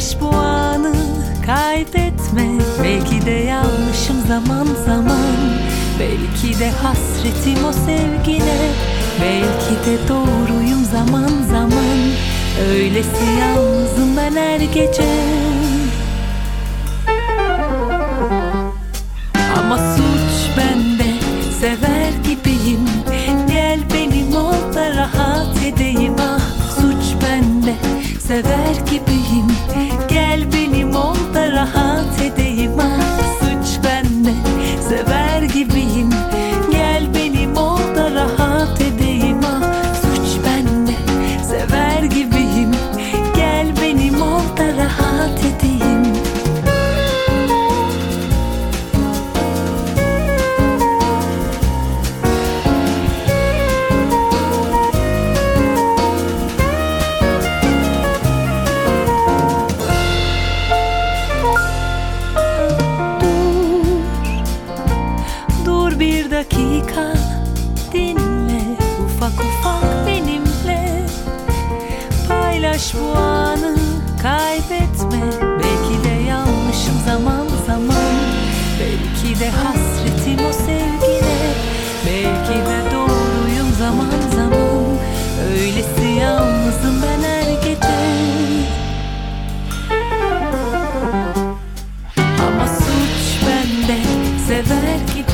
Paylaş bu anı, kaybetme. Belki de yanlışım zaman zaman, belki de hasretim o sevgine, belki de doğruyum zaman zaman. Öylesi yalnızım ben her gece. Ama suç bende, sever gibiyim. Gel benim ol da rahat edeyim. Ah, suç bende, sever gibiyim. Gel benim ol da rahat edeyim. Ah, suç bende, sever gibiyim. Gel benim ol da rahat edeyim. Ah, suç bende, sever gibiyim. Gel benim ol da rahat edeyim. Bir dakika dinle, ufak ufak benimle. Paylaş bu anı, kaybetme. Belki de yanlışım zaman zaman, belki de hasretim o sevgine, belki de doğruyum zaman zaman. Öylesi yalnızım ben her gece. Ama suç bende, sever gibi.